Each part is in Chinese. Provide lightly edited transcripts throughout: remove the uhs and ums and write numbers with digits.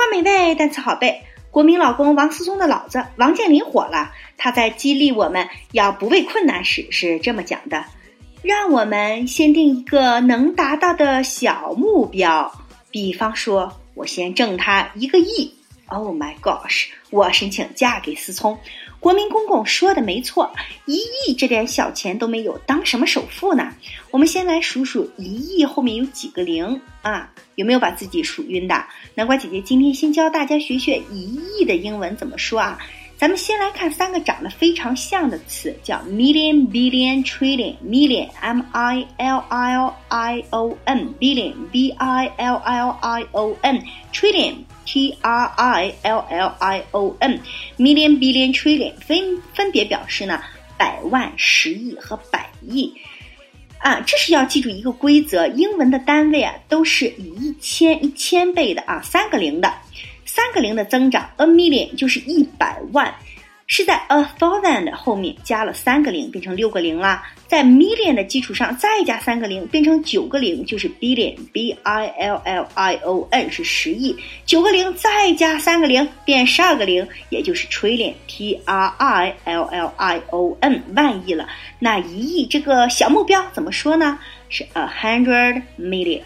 美味，单词好背。国民老公王思聪的老子王健林火了，他在激励我们要不畏困难时是这么讲的：让我们先定一个能达到的小目标，比方说我先挣他1个亿。Oh my gosh， 我申请嫁给思聪。国民公公说的没错，1亿这点小钱都没有，当什么首富呢？我们先来数数1亿后面有几个零啊？有没有把自己数晕的？南瓜姐姐今天先教大家学学1亿的英文怎么说啊？咱们先来看3个长得非常像的词，叫 million, billion, trillion. Million, M-I-L-L-I-O-N. Billion, B-I-L-L-I-O-N. Trillion, T-R-I-L-L-I-O-N. Million, billion, trillion 分别表示呢百万、10亿和100亿。这是要记住一个规则，英文的单位都是以1000倍的3个零的。3个零的增长 ，a million 就是100万，是在 a thousand 后面加了3个零，变成6个零啦。在 million 的基础上再加3个零，变成9个零，就是 billion B-I-L-L-I-O-N 是10亿，9个零再加3个零，变12个零，也就是 trillion T-R-I-L-L-I-O-N 万亿了。那1亿这个小目标怎么说呢？是 100 million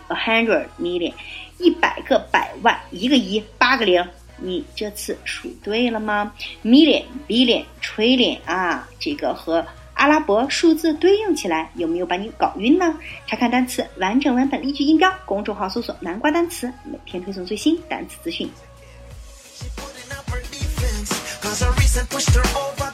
100个百万，1个亿8个零，你这次数对了吗？ Million, billion, trillion 这个和阿拉伯数字对应起来，有没有把你搞晕呢？查看单词完整文本例句音标，公众号搜索南瓜单词，每天推送最新单词资讯。